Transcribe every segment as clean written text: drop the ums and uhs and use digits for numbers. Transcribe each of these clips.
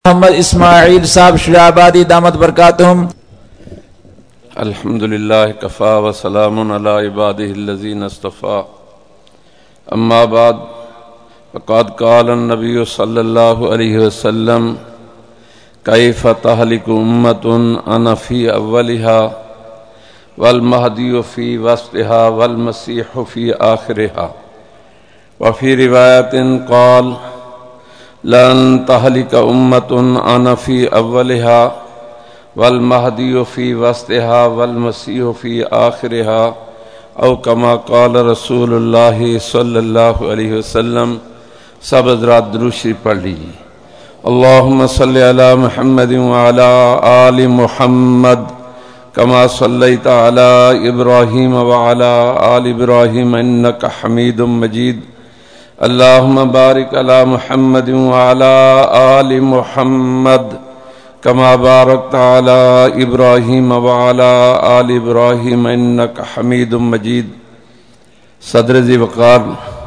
محمد اسماعیل صاحب شجاعبادی دامت برکاتہم۔ الحمدللہ کفا وسلام علی عبادہ الذین اصطفیٰ، اما بعد فقد قال النبی صلی اللہ علیہ وسلم کیف تہلک امۃ انا فی اولها والمہدی فی وسطها والمسیح فی آخرها، وفی روایت قال لن تہلک امۃ انا فی اولها والمہدی فی وسطها والمسیح فی آخرها، او کما قال رسول اللہ صلی اللہ علیہ وسلم۔ سب حضرات درود شریف پڑھ لیجیے۔ اللہم صلی علی محمد وعلی آل محمد کما صلیت علی ابراہیم وعلی آل ابراہیم انک حمید مجید۔ اللہم بارک علی محمد وعلی آل محمد کما بارکت علی ابراہیم وعلی آل ابراہیم انک حمید مجید۔ صدر ذی وقار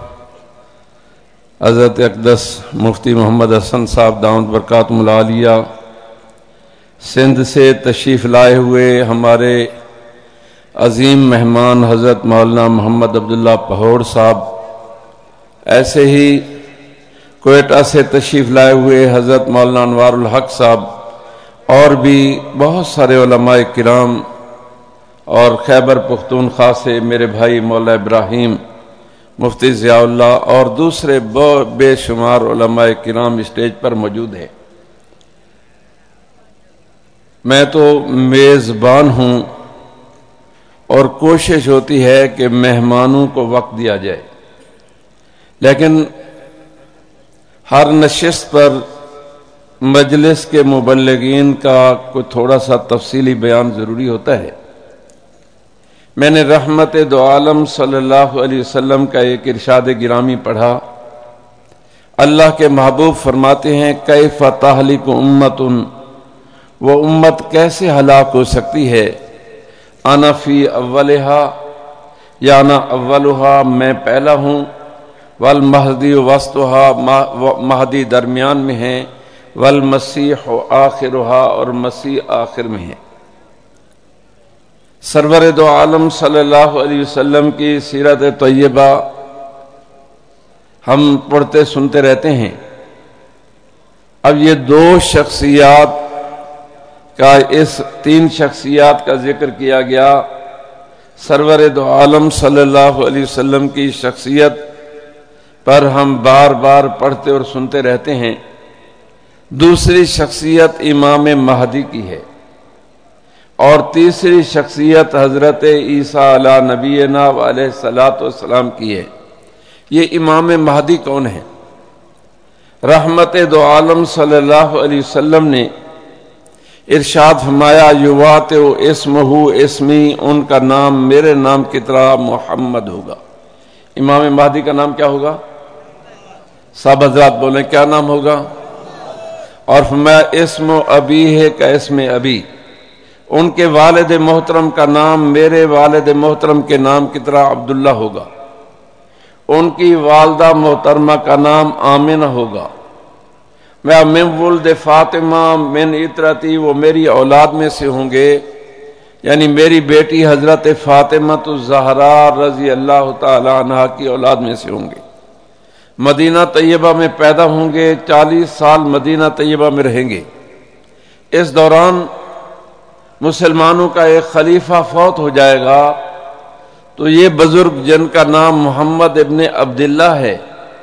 حضرت اقدس مفتی محمد حسن صاحب دامت برکاتہم العالیہ، سندھ سے تشریف لائے ہوئے ہمارے عظیم مہمان حضرت مولانا محمد عبداللہ پہوڑ صاحب، ایسے ہی کوئٹہ سے تشریف لائے ہوئے حضرت مولانا انوار الحق صاحب، اور بھی بہت سارے علماء کرام، اور خیبر پختونخوا سے میرے بھائی مولا ابراہیم، مفتی ضیاء اللہ، اور دوسرے بے شمار علماء کرام اسٹیج پر موجود ہیں۔ میں تو میزبان ہوں اور کوشش ہوتی ہے کہ مہمانوں کو وقت دیا جائے، لیکن ہر نشست پر مجلس کے مبلغین کا کوئی تھوڑا سا تفصیلی بیان ضروری ہوتا ہے۔ میں نے رحمت دو عالم صلی اللہ علیہ وسلم کا ایک ارشاد گرامی پڑھا۔ اللہ کے محبوب فرماتے ہیں کیف تہلک امۃ، وہ امت کیسے ہلاک ہو سکتی ہے، انا فی اولہا، یا انا اولہا، میں پہلا ہوں، والمہدی وسطہا، مہدی درمیان میں ہیں، والمسیح آخرہا، اور مسیح آخر میں ہیں۔ سرور دو عالم صلی اللہ علیہ وسلم کی سیرت طیبہ ہم پڑھتے سنتے رہتے ہیں۔ اب یہ دو شخصیات کا، اس تین شخصیات کا ذکر کیا گیا۔ سرور دو عالم صلی اللہ علیہ وسلم کی شخصیت پر ہم بار بار پڑھتے اور سنتے رہتے ہیں۔ دوسری شخصیت امام مہدی کی ہے، اور تیسری شخصیت حضرت عیسیٰ علیہ نبینا علیہ الصلوۃ والسلام کی ہے۔ یہ امام مہدی کون ہے؟ رحمت دو عالم صلی اللہ علیہ وسلم نے ارشاد فرمایا یواطئ اسمہ اسمی، ان کا نام میرے نام کی طرح محمد ہوگا۔ امام مہدی کا نام کیا ہوگا؟ سب حضرات بولیں کیا نام ہوگا؟ اور فرمایا اسم ابیہ کا اسم ابی، ان کے والد محترم کا نام میرے والد محترم کے نام کی طرح عبداللہ ہوگا، ان کی والدہ محترمہ کا نام آمنہ ہوگا۔ میں من ولد فاطمہ من اطرتی، وہ میری اولاد میں سے ہوں گے، یعنی میری بیٹی حضرت فاطمہ الزہراء رضی اللہ تعالی عنہا کی اولاد میں سے ہوں گے۔ مدینہ طیبہ میں پیدا ہوں گے، 40 سال مدینہ طیبہ میں رہیں گے۔ اس دوران مسلمانوں کا ایک خلیفہ فوت ہو جائے گا، تو یہ بزرگ جن کا نام محمد ابن عبداللہ ہے،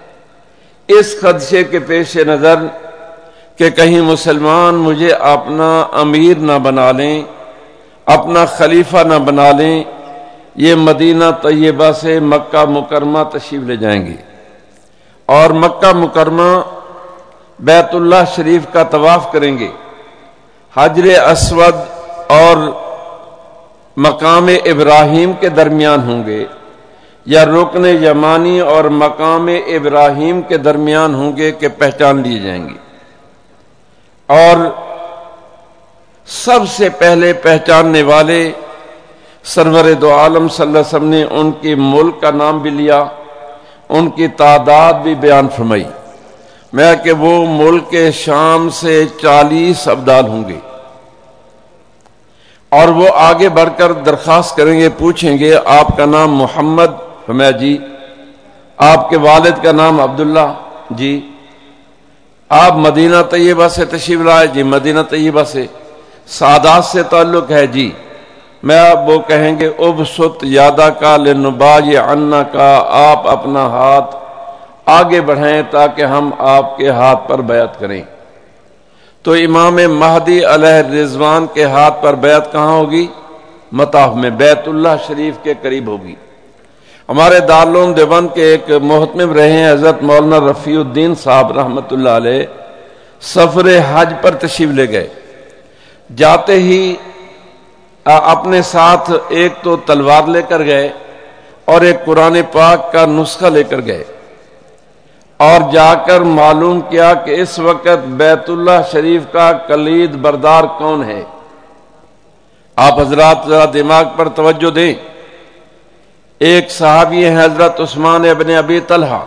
اس خدشے کے پیش نظر کہ کہیں مسلمان مجھے اپنا امیر نہ بنا لیں، اپنا خلیفہ نہ بنا لیں، یہ مدینہ طیبہ سے مکہ مکرمہ تشریف لے جائیں گے، اور مکہ مکرمہ بیت اللہ شریف کا طواف کریں گے، حجر اسود اور مقام ابراہیم کے درمیان ہوں گے، یا رکن یمانی اور مقام ابراہیم کے درمیان ہوں گے کہ پہچان لیے جائیں گے۔ اور سب سے پہلے پہچاننے والے سرور دو عالم صلی اللہ علیہ وسلم نے ان کی ملک کا نام بھی لیا، ان کی تعداد بھی بیان فرمائی، میں کہ وہ ملک شام سے 40 ابدال ہوں گے، اور وہ آگے بڑھ کر درخواست کریں گے، پوچھیں گے آپ کا نام محمد؟ فرمایا جی۔ آپ کے والد کا نام عبداللہ؟ جی۔ آپ مدینہ طیبہ سے تشریف لائے؟ جی مدینہ طیبہ سے۔ سعادات سے تعلق ہے؟ جی۔ میں اب وہ کہیں گے ابسط یادہ کا لنبائی عنا کا، آپ اپنا ہاتھ آگے بڑھائیں تاکہ ہم آپ کے ہاتھ پر بیعت کریں۔ تو امام مہدی علیہ رضوان کے ہاتھ پر بیعت کہاں ہوگی؟ مطاف میں، بیت اللہ شریف کے قریب ہوگی۔ ہمارے دارالعلوم دیوبند کے ایک محتمم رہے ہیں حضرت مولانا رفیع الدین صاحب رحمۃ اللہ علیہ، سفر حج پر تشریف لے گئے۔ جاتے ہی اپنے ساتھ ایک تو تلوار لے کر گئے اور ایک قرآن پاک کا نسخہ لے کر گئے، اور جا کر معلوم کیا کہ اس وقت بیت اللہ شریف کا کلید بردار کون ہے۔ آپ حضرات ذرا دماغ پر توجہ دیں۔ ایک صحابی ہیں حضرت عثمان ابن ابی طلحہ،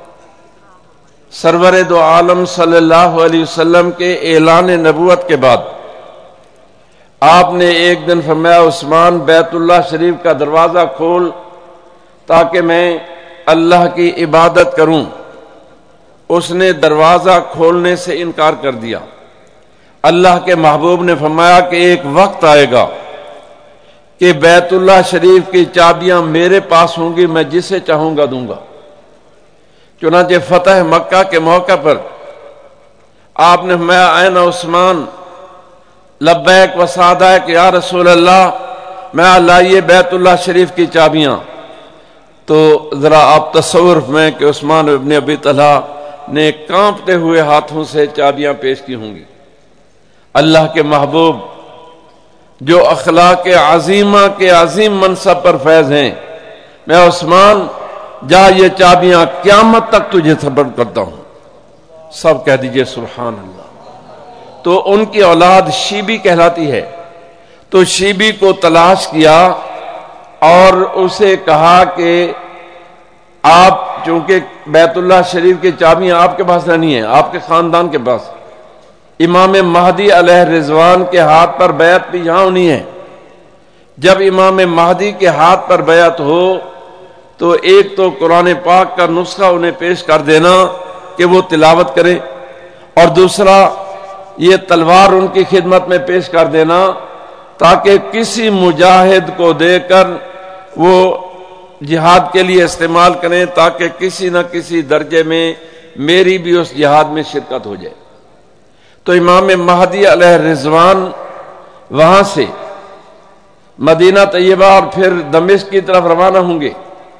سرور دو عالم صلی اللہ علیہ وسلم کے اعلان نبوت کے بعد آپ نے ایک دن فرمایا عثمان بیت اللہ شریف کا دروازہ کھول تاکہ میں اللہ کی عبادت کروں۔ اس نے دروازہ کھولنے سے انکار کر دیا۔ اللہ کے محبوب نے فرمایا کہ ایک وقت آئے گا کہ بیت اللہ شریف کی چابیاں میرے پاس ہوں گی، میں جسے چاہوں گا دوں گا۔ چنانچہ فتح مکہ کے موقع پر آپ نے فرمایا این عثمان؟ لبیک و سعدیک یا رسول اللہ، میں لائیے بیت اللہ شریف کی چابیاں۔ تو ذرا آپ تصور میں کہ عثمان ابن ابی طلحہ نے کانپتے ہوئے ہاتھوں سے چابیاں پیش کی ہوں گی۔ اللہ کے محبوب جو اخلاق عظیمہ کے عظیم منصب پر فیض ہیں، میں عثمان جا یہ چابیاں قیامت تک تجھے سپرد کرتا ہوں۔ سب کہہ دیجئے سبحان اللہ۔ تو ان کی اولاد شیبی کہلاتی ہے، تو شیبی کو تلاش کیا اور اسے کہا کہ آپ چونکہ بیت اللہ شریف کی چابیاں آپ کے پاس نہیں ہیں، آپ کے خاندان کے پاس، امام مہدی علیہ رضوان کے ہاتھ پر بیعت بھی یہاں ہونی ہے۔ جب امام مہدی کے ہاتھ پر بیعت ہو تو ایک تو قرآن پاک کا نسخہ انہیں پیش کر دینا کہ وہ تلاوت کرے، اور دوسرا یہ تلوار ان کی خدمت میں پیش کر دینا تاکہ کسی مجاہد کو دے کر وہ جہاد کے لیے استعمال کریں، تاکہ کسی نہ کسی درجے میں میری بھی اس جہاد میں شرکت ہو جائے۔ تو امام مہدی علیہ رضوان وہاں سے مدینہ طیبہ اور پھر دمشق کی طرف روانہ ہوں گے۔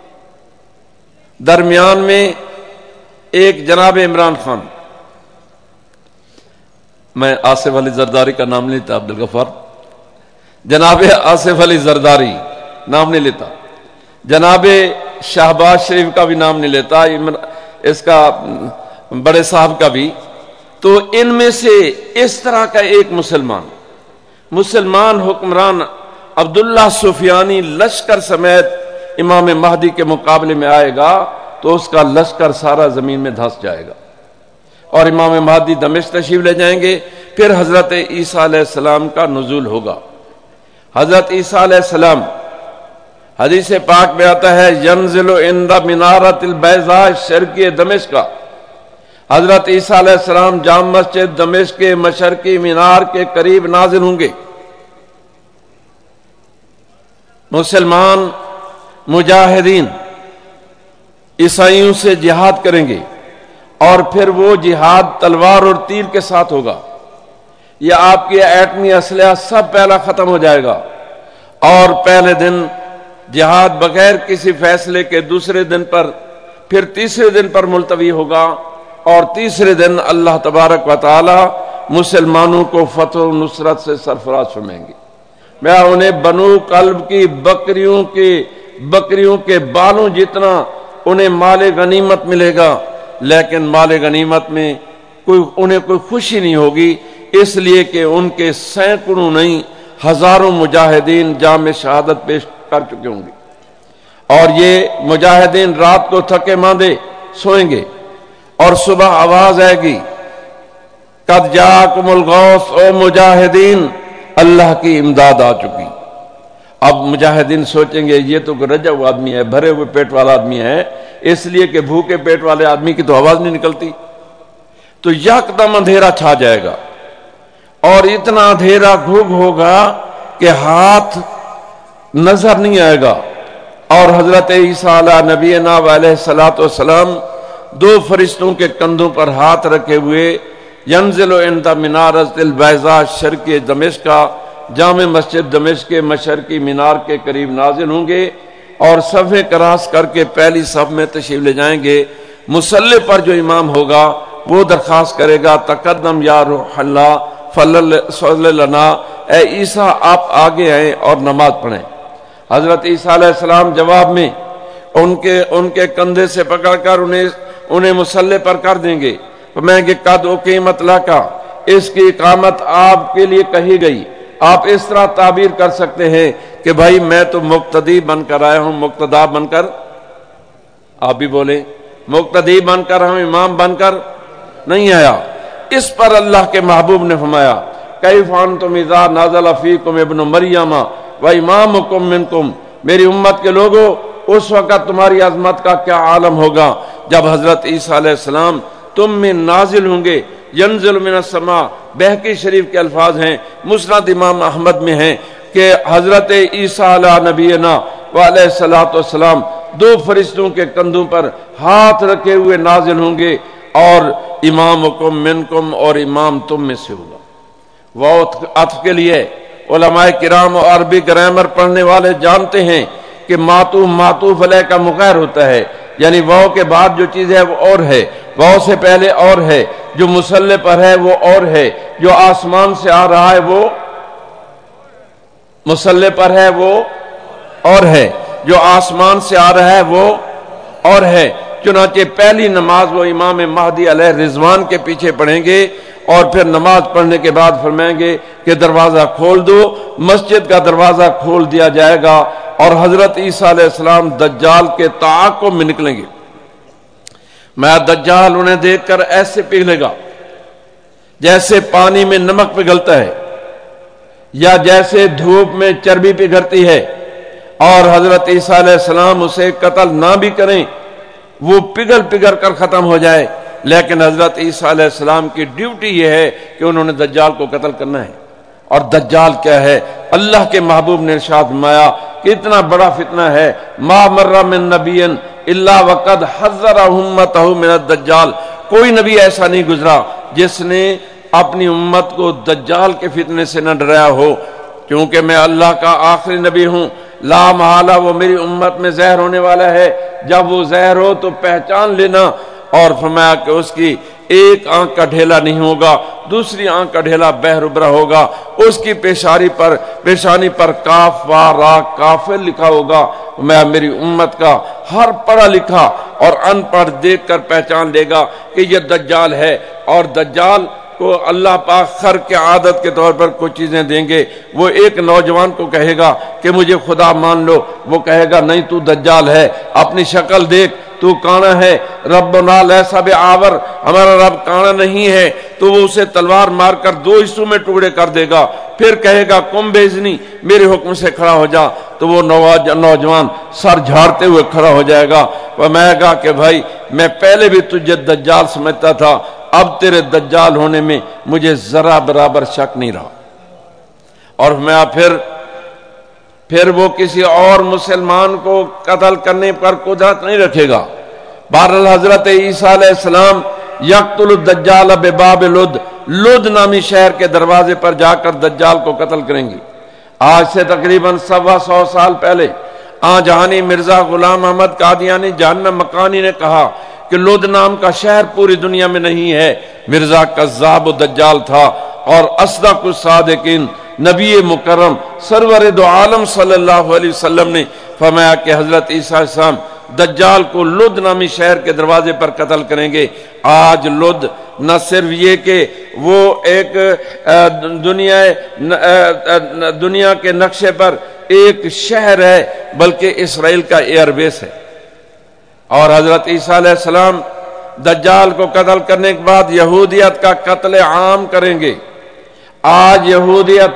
درمیان میں ایک جناب عمران خان، میں آصف علی زرداری کا نام نہیں لیتا، عبدالغفار، جناب آصف علی زرداری نام نہیں لیتا، جناب شہباز شریف کا بھی نام نہیں لیتا، اس کا بڑے صاحب کا بھی۔ تو ان میں سے اس طرح کا ایک مسلمان حکمران عبداللہ سفیانی لشکر سمیت امام مہدی کے مقابلے میں آئے گا تو اس کا لشکر سارا زمین میں دھس جائے گا، اور امام مہدی دمشق تشریف لے جائیں گے۔ پھر حضرت عیسیٰ علیہ السلام کا نزول ہوگا۔ حضرت عیسیٰ علیہ السلام، حدیث پاک میں آتا ہے ینزل عند منارۃ البیضاء شرقی دمشق کا، حضرت عیسیٰ علیہ السلام جامع مسجد دمشق کے مشرقی مینار کے قریب نازل ہوں گے۔ مسلمان مجاہدین عیسائیوں سے جہاد کریں گے، اور پھر وہ جہاد تلوار اور تیر کے ساتھ ہوگا۔ یہ آپ کی ایٹمی اسلحہ سب پہلا ختم ہو جائے گا، اور پہلے دن جہاد بغیر کسی فیصلے کے دوسرے دن پر، پھر تیسرے دن پر ملتوی ہوگا، اور تیسرے دن اللہ تبارک و تعالی مسلمانوں کو فتح و نصرت سے سرفراز فرمائیں گے۔ میں انہیں بنو قلب کی بکریوں کے بالوں جتنا انہیں مال غنیمت ملے گا، لیکن مال غنیمت میں انہیں کوئی خوشی نہیں ہوگی، اس لیے کہ ان کے سینکڑوں نہیں ہزاروں مجاہدین جام شہادت پیش کر چکے ہوں گے، اور یہ مجاہدین رات کو تھکے ماندے سوئیں گے، اور صبح آواز آئے گی قد جاءکم الغوث، او مجاہدین اللہ کی امداد آ چکی۔ اب مجاہدین سوچیں گے یہ تو رجا ہوا آدمی ہے، بھرے ہوئے پیٹ والا آدمی ہے، اس لیے کہ بھوکے پیٹ والے آدمی کی تو آواز نہیں نکلتی، تو یکدم اندھیرا چھا جائے گا اور اتنا اندھیرا گھوگ ہوگا کہ ہاتھ نظر نہیں آئے گا، اور حضرت عیسیٰ علیہ نبینا علیہ الصلوۃ والسلام دو فرشتوں کے کندھوں پر ہاتھ رکھے ہوئے ینزل عند منارۃ البیضاء شرق دمشق، جامع مسجد دمشق کے مشرقی مینار کے قریب نازل ہوں گے اور صفیں کراس کر کے پہلی صف میں تشریف لے جائیں گے۔ مصلی پر جو امام ہوگا وہ درخواست کرے گا تقدم یا روح اللہ فصل لنا، اے عیسیٰ آپ آگے آئیں اور نماز پڑھیں۔ حضرت عیسیٰ علیہ السلام جواب میں ان کے کندھے سے پکڑ کر انہیں مصلی پر کر دیں گے، میں کہ قد اقیمت لک، اس کی اقامت آپ کے لیے کہی گئی۔ آپ اس طرح تعبیر کر سکتے ہیں کہ بھائی میں تو مقتدی بن کر آیا ہوں، مقتدا بن کر، آپ بھی بولیں مقتدی بن کر ہوں، امام بن کر نہیں آیا۔ اس پر اللہ کے محبوب نے فرمایا کیف انتم اذا نزل فیکم ابن مریم و امامکم منکم، میری امت کے لوگوں اس وقت تمہاری عظمت کا کیا عالم ہوگا جب حضرت عیسیٰ علیہ السلام تم میں نازل ہوں گے۔ ینزل من السماء، بہقی شریف کے الفاظ ہیں، مسند امام احمد میں ہیں کہ حضرت عیسیٰ علیہ نبینا علیہ الصلوۃ والسلام دو فرشتوں کے کندھوں پر ہاتھ رکھے ہوئے نازل ہوں گے اور امامکم منکم، اور امام تم میں سے ہوگا۔ وہ عطف کے لیے علماء کرام اور عربی گرامر پڑھنے والے جانتے ہیں کہ معطوف علیہ کا مغیر ہوتا ہے، یعنی واو کے بعد جو چیز ہے وہ اور ہے، واو سے پہلے اور ہے، جو مصلی پر ہے وہ اور ہے، جو آسمان سے آ رہا ہے وہ مصلی پر ہے وہ اور ہے، جو آسمان سے آ رہا ہے وہ اور ہے۔ چنانچہ پہلی نماز وہ امام مہدی علیہ رضوان کے پیچھے پڑھیں گے اور پھر نماز پڑھنے کے بعد فرمائیں گے کہ دروازہ کھول دو، مسجد کا دروازہ کھول دیا جائے گا اور حضرت عیسیٰ علیہ السلام دجال کے تعاقب میں نکلیں گے۔ میں دجال انہیں دیکھ کر ایسے پگھلے گا جیسے پانی میں نمک پگھلتا ہے یا جیسے دھوپ میں چربی پگھلتی ہے، اور حضرت عیسیٰ علیہ السلام اسے قتل نہ بھی کریں، وہ پگھل کر ختم ہو جائے، لیکن حضرت عیسیٰ علیہ السلام کی ڈیوٹی یہ ہے کہ انہوں نے دجال کو قتل کرنا ہے۔ اور دجال کیا ہے؟ اللہ کے محبوب نے ارشاد فرمایا کہ اتنا بڑا فتنہ ہے، ما مر من نبی الا وقد حذر امتہ من الدجال، کوئی نبی ایسا نہیں گزرا جس نے اپنی امت کو دجال کے فتنے سے نہ ڈرایا ہو، کیونکہ میں اللہ کا آخری نبی ہوں، لا محالہ وہ میری امت میں زہر ہونے والا ہے، جب وہ زہر ہو تو پہچان لینا۔ اور فرمایا کہ اس کی ایک آنکھ کا ڈھیلا نہیں ہوگا، دوسری آنکھ کا ڈھیلا بہر ابرا ہوگا، اس کی پیشانی پر کاف و را کافر لکھا ہوگا۔ میں میری امت کا ہر پڑھا لکھا اور ان پڑھ دیکھ کر پہچان لے گا کہ یہ دجال ہے، اور دجال کو اللہ پاک خر کے عادت کے طور پر کچھ چیزیں دیں گے۔ وہ ایک نوجوان کو کہے گا کہ مجھے خدا مان لو، وہ کہے گا نہیں تو دجال ہے، اپنی شکل دیکھ، تو کانا ہے، ربنا لیسا بعور، ہمارا رب کانا نہیں ہے، تو وہ اسے تلوار مار کر دو حصوں میں ٹکڑے کر دے گا، پھر کہے گا قم باذنی، میرے حکم سے کھڑا ہو جا، تو وہ نوجوان سر جھاڑتے ہوئے کھڑا ہو جائے گا، وہ میں کہا کہ بھائی میں پہلے بھی تجھے دجال سمجھتا تھا، اب تیرے دجال ہونے میں مجھے ذرا برابر شک نہیں رہا۔ اور میں پھر وہ کسی اور مسلمان کو قتل کرنے پر قدرت نہیں رکھے گا۔ بہرحال حضرت عیسیٰ علیہ السلام یقتل الدجال بباب لد نامی شہر کے دروازے پر جا کر دجال کو قتل کریں گے۔ آج سے تقریباً 125 سال پہلے جہانی مرزا غلام احمد قادیانی جہنم مکانی نے کہا کہ لد نام کا شہر پوری دنیا میں نہیں ہے۔ مرزا کذاب و دجال تھا، اور اصدق الصادقین نبی مکرم سرور دو عالم صلی اللہ علیہ وسلم نے فرمایا کہ حضرت عیسیٰ علیہ السلام دجال کو لد نامی شہر کے دروازے پر قتل کریں گے۔ آج لد نہ صرف یہ کہ وہ ایک دنیا کے نقشے پر ایک شہر ہے، بلکہ اسرائیل کا ایئر بیس ہے۔ اور حضرت عیسیٰ علیہ السلام دجال کو قتل کرنے کے بعد یہودیت کا قتل عام کریں گے۔ آج یہودیت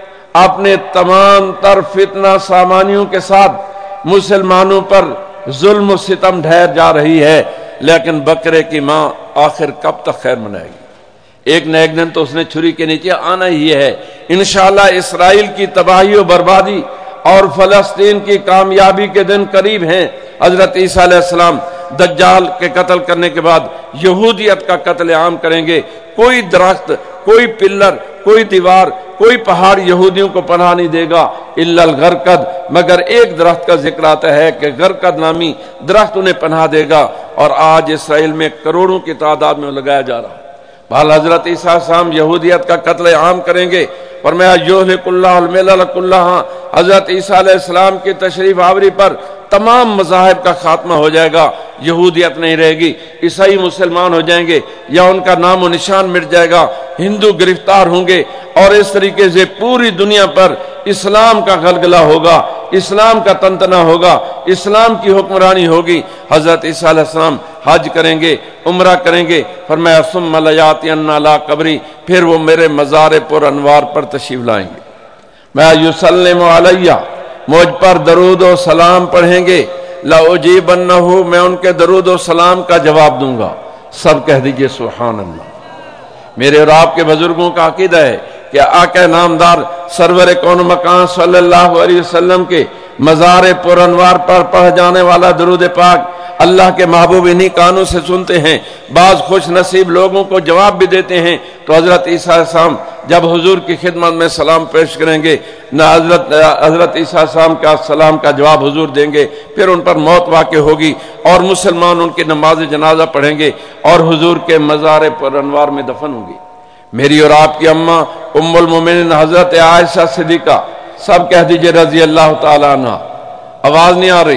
اپنے تمام تر فتنہ سامانیوں کے ساتھ مسلمانوں پر ظلم و ستم ڈھیر جا رہی ہے، لیکن بکرے کی ماں آخر کب تک خیر منائے گی؟ ایک نہ ایک دن تو اس نے چھری کے نیچے آنا ہی ہے۔ انشاءاللہ اسرائیل کی تباہی و بربادی اور فلسطین کی کامیابی کے دن قریب ہیں۔ حضرت عیسیٰ علیہ السلام دجال کے قتل کرنے کے بعد یہودیت کا قتل عام کریں گے۔ کوئی درخت، کوئی پلر، کوئی دیوار، کوئی پہاڑ یہودیوں کو پناہ نہیں دے گا الا الغرقد، مگر ایک درخت کا ذکر آتا ہے کہ غرقد نامی درخت انہیں پناہ دے گا، اور آج اسرائیل میں کروڑوں کی تعداد میں لگایا جا رہا ہے۔ بہرحال حضرت عیسیٰ السلام یہودیت کا قتل عام کریں گے، فرمایا یہلک اللہ الملل کلہا۔ حضرت عیسیٰ علیہ السلام کی تشریف آوری پر تمام مذاہب کا خاتمہ ہو جائے گا، یہودیت نہیں رہے گی، عیسائی مسلمان ہو جائیں گے یا ان کا نام و نشان مٹ جائے گا، ہندو گرفتار ہوں گے، اور اس طریقے سے پوری دنیا پر اسلام کا غلغلہ ہوگا، اسلام کا تنتنا ہوگا، اسلام کی حکمرانی ہوگی۔ حضرت عیسیٰ علیہ السلام حج کریں گے، عمرہ کریں گے، فرمایا ثم لیاتین علی قبری، پھر وہ میرے مزار پر انوار پر تشریف لائیں گے۔ میں یسلم علیہ، مجھ پر درود و سلام پڑھیں گے، لأجیبنہ، میں ان کے درود و سلام کا جواب دوں گا۔ سب کہہ دیجئے سبحان اللہ۔ میرے اور آپ کے بزرگوں کا عقیدہ ہے کہ آقا نامدار سرور کون مکان صلی اللہ علیہ وسلم کے مزار پر انوار پر پڑھ جانے والا درود پاک اللہ کے محبوب انہی کانوں سے سنتے ہیں۔ بعض خوش نصیب لوگوں کو جواب بھی دیتے ہیں، تو حضرت عیسیٰ السلام جب حضور کی خدمت میں سلام پیش کریں گے، نہ حضرت عیسیٰ السلام کا سلام کا جواب حضور دیں گے، پھر ان پر موت واقع ہوگی اور مسلمان ان کی نماز جنازہ پڑھیں گے اور حضور کے مزار پر انوار میں دفن ہوں گی۔ میری اور آپ کی اماں ام المومنین حضرت عائشہ صدیقہ، سب کہہ دیجئے رضی اللہ تعالیٰ عنہ۔ آواز نہیں آ رہی؟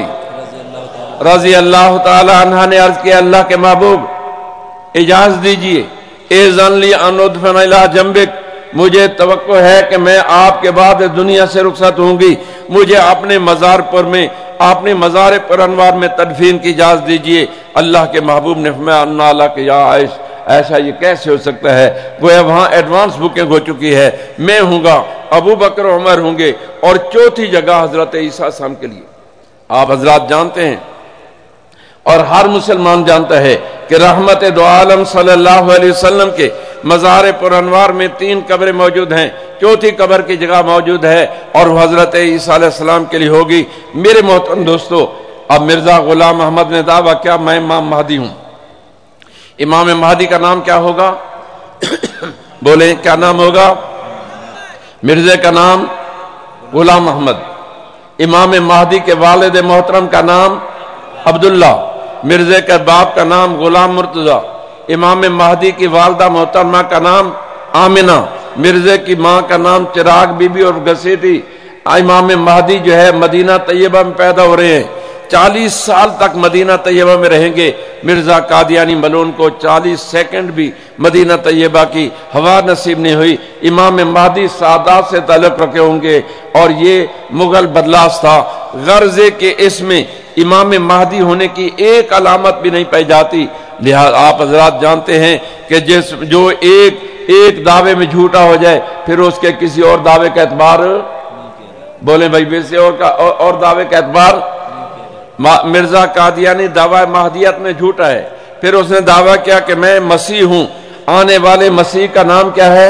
رضی اللہ تعالی عنہ نے عرض کیا اللہ کے محبوب اجازت دیجئے، اذن لی ان ادفن الی جنبک، مجھے توقع ہے کہ میں آپ کے بعد دنیا سے رخصت ہوں گی، مجھے اپنے مزار پر میں اپنے مزار پر انوار میں تدفین کی اجازت دیجئے۔ اللہ کے محبوب نے فرمایا انا لک یا عائش، ایسا یہ کیسے ہو سکتا ہے؟ گویا وہاں ایڈوانس بکنگ ہو چکی ہے، میں ہوں گا، ابو بکر عمر ہوں گے، اور چوتھی جگہ حضرت عیسیٰ السلام کے لیے۔ آپ حضرات جانتے ہیں اور ہر مسلمان جانتا ہے کہ رحمت دو عالم صلی اللہ علیہ وسلم کے مزار پر انوار میں 3 قبریں موجود ہیں، چوتھی قبر کی جگہ موجود ہے اور وہ حضرت عیسیٰ علیہ السلام کے لیے ہوگی۔ میرے محترم دوستو، اب مرزا غلام احمد نے دعویٰ کیا میں امام مہدی ہوں۔ امام مہدی کا نام کیا ہوگا؟ بولیں کیا نام ہوگا؟ مرزا کا نام غلام احمد، امام مہدی کے والد محترم کا نام عبداللہ، مرزا کے باپ کا نام غلام مرتضی، امام مہدی کی والدہ محترمہ کا نام آمنہ، مرزا کی ماں کا نام چراغ بی بی اور گھسیٹی۔ امام مہدی جو ہے مدینہ طیبہ میں پیدا ہو رہے ہیں، 40 سال تک مدینہ طیبہ میں رہیں گے۔ مرزا قادیانی ملعون کو 40 سیکنڈ بھی مدینہ طیبہ کی ہوا نصیب نہیں ہوئی۔ امام مہدی سادات سے تعلق رکھے ہوں گے، اور یہ مغل بدلاس تھا، غرض کہ اس میں امام مہدی ہونے کی ایک علامت بھی نہیں پائی جاتی۔ لہذا آپ حضرات جانتے ہیں کہ جو ایک دعوے میں جھوٹا ہو جائے پھر اس کے کسی اور دعوے کا اعتبار، بولیں بھائی ویسے اور دعوے کا اعتبار۔ مرزا قادیانی دعوی مہدیت میں جھوٹا ہے، پھر اس نے دعویٰ کیا کہ میں مسیح ہوں، آنے والے مسیح کا نام کیا ہے؟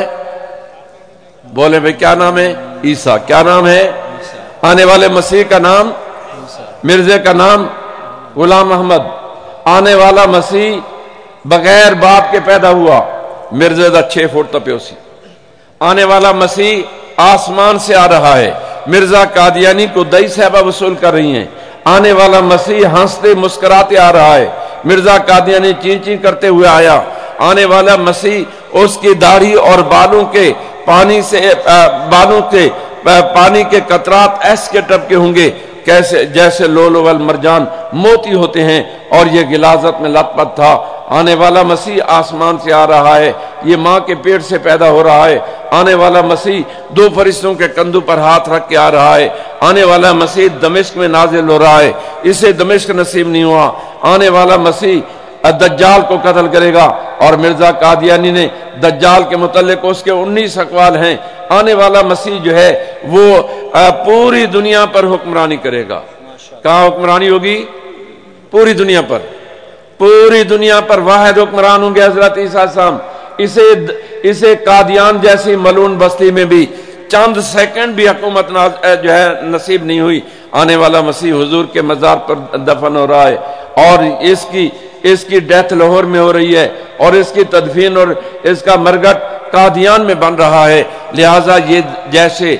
بولیں بھائی کیا نام ہے؟ عیسیٰ۔ کیا نام ہے؟ آنے والے مسیح کا نام، مرزا کا نام غلام احمد، آنے والا مسیح بغیر باپ کے پیدا ہوا، مرزا دا 6 فٹ تپیوسی، آنے والا مسیح آسمان سے آ رہا ہے، مرزا قادیانی کو دئی صاحبہ وصول کر رہی ہیں، آنے والا مسیح ہنستے مسکراتے آ رہا ہے، مرزا قادیانی چین چین کرتے ہوئے آیا، آنے والا مسیح اس کی داڑھی اور بالوں کے پانی کے قطرات ایس کے ٹپکے ہوں گے جیسے لولو والمرجان موتی ہوتے ہیں، اور یہ غلاظت میں لت پت تھا۔ آنے والا مسیح آسمان سے آ رہا ہے، یہ ماں کے پیٹ سے پیدا ہو رہا ہے، آنے والا مسیح 2 فرشتوں کے کندھوں پر ہاتھ رکھ کے آ رہا ہے، آنے والا مسیح دمشق میں نازل ہو رہا ہے، اسے دمشق نصیب نہیں ہوا، آنے والا مسیح دجال کو قتل کرے گا۔ اور مرزا قادیانی نے دجال کے متعلق اس کے 19 اقوال ہیں۔ آنے والا مسیح جو ہے وہ پوری دنیا پر حکمرانی کرے گا۔ کہاں حکمرانی ہوگی؟ پوری دنیا پر، پوری دنیا پر واحد حکمران ہوں گے حضرت عیسیٰ السلام۔ اسے قادیان جیسی ملعون بستی میں بھی چند سیکنڈ بھی حکومت جو ہے نصیب نہیں ہوئی۔ آنے والا مسیح حضور کے مزار پر دفن ہو رہا ہے، اور اس کی ڈیتھ لاہور میں ہو رہی ہے، اور اس کی تدفین اور اس کا مرگٹ قادیان میں بن رہا ہے۔ لہٰذا یہ جیسے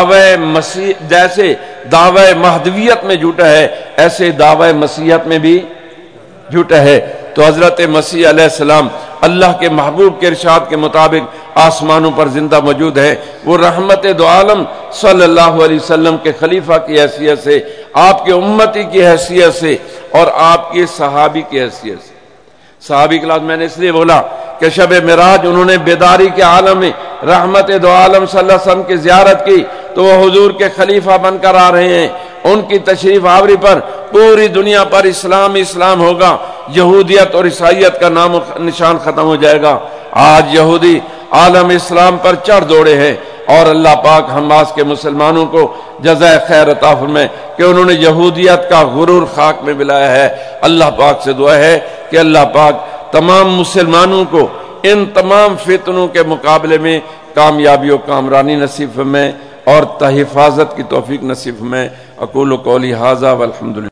دعوی مہدویت میں جھوٹا ہے، ایسے دعوی مسیحیت میں بھی جھوٹا ہے۔ تو حضرت مسیح علیہ السلام اللہ کے محبوب کے ارشاد کے مطابق آسمانوں پر زندہ موجود ہے۔ وہ رحمت دو عالم صلی اللہ علیہ وسلم کے خلیفہ کی حیثیت سے، آپ کے امتی کی حیثیت سے، اور آپ کے صحابی کی حیثیت سے۔ صحابی کلاس میں نے اس لیے بولا کہ شب معراج انہوں نے بیداری کے عالم میں رحمت دو عالم صلی اللہ علیہ وسلم کی زیارت کی، تو وہ حضور کے خلیفہ بن کر آ رہے ہیں۔ ان کی تشریف آوری پر پوری دنیا پر اسلام ہوگا، یہودیت اور عیسائیت کا نام و نشان ختم ہو جائے گا۔ آج یہودی عالم اسلام پر چڑھ دوڑے ہیں، اور اللہ پاک حماس کے مسلمانوں کو جزائے خیر عطا فرمائے کہ انہوں نے یہودیت کا غرور خاک میں ملایا ہے۔ اللہ پاک سے دعا ہے کہ اللہ پاک تمام مسلمانوں کو ان تمام فتنوں کے مقابلے میں کامیابی و کامرانی نصیب فرمائے اور تحفاظت کی توفیق نصیب فرمائے۔ اقول قولی ھذا والحمد للہ۔